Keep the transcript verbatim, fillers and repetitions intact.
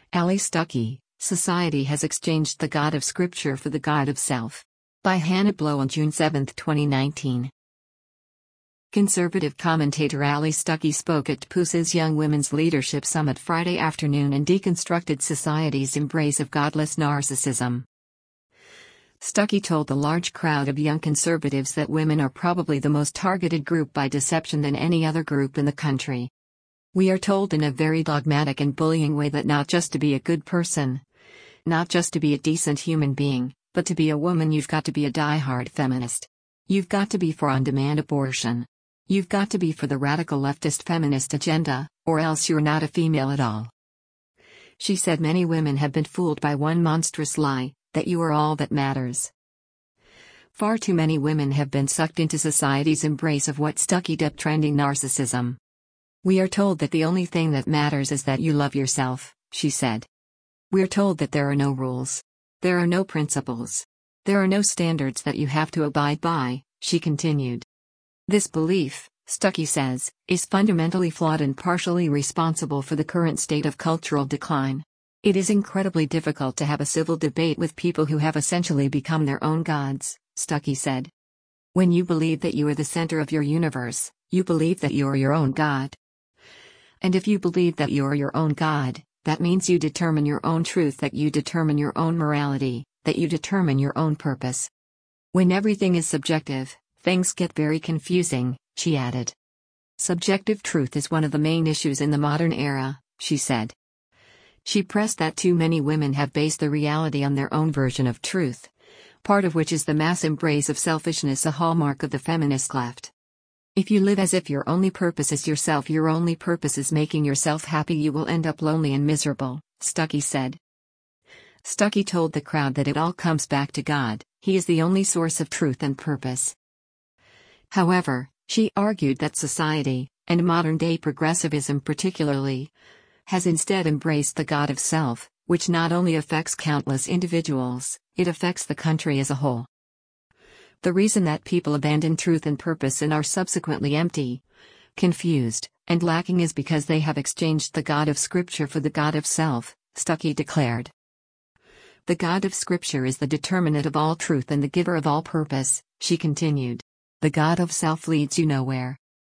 Ali Stuckey, Society has exchanged the God of Scripture for the God of self. By Hannah Blow on June seventh, twenty nineteen. Conservative commentator Ali Stuckey spoke at P U S's Young Women's Leadership Summit Friday afternoon and deconstructed society's embrace of godless narcissism. Stuckey told the large crowd of young conservatives that women are probably the most targeted group by deception than any other group in the country. We are told in a very dogmatic and bullying way that not just to be a good person, not just to be a decent human being, but to be a woman you've got to be a die-hard feminist. You've got to be for on-demand abortion. You've got to be for the radical leftist feminist agenda, or else you're not a female at all. She said many women have been fooled by one monstrous lie, that you are all that matters. Far too many women have been sucked into society's embrace of what Stuckey dubbed trending narcissism. We are told that the only thing that matters is that you love yourself, she said. We're told that there are no rules. There are no principles. There are no standards that you have to abide by, she continued. This belief, Stuckey says, is fundamentally flawed and partially responsible for the current state of cultural decline. It is incredibly difficult to have a civil debate with people who have essentially become their own gods, Stuckey said. When you believe that you are the center of your universe, you believe that you are your own god. And if you believe that you are your own god, that means you determine your own truth, that you determine your own morality, that you determine your own purpose. When everything is subjective, things get very confusing, she added. Subjective truth is one of the main issues in the modern era, she said. She pressed that too many women have based their reality on their own version of truth, part of which is the mass embrace of selfishness, a hallmark of the feminist left. If you live as if your only purpose is yourself, your only purpose is making yourself happy, you will end up lonely and miserable, Stuckey said. Stuckey told the crowd that it all comes back to God. He is the only source of truth and purpose. However, she argued that society, and modern-day progressivism particularly, has instead embraced the God of self, which not only affects countless individuals, it affects the country as a whole. The reason that people abandon truth and purpose and are subsequently empty, confused, and lacking is because they have exchanged the God of Scripture for the God of self, Stuckey declared. The God of Scripture is the determinant of all truth and the giver of all purpose, she continued. The God of self leads you nowhere.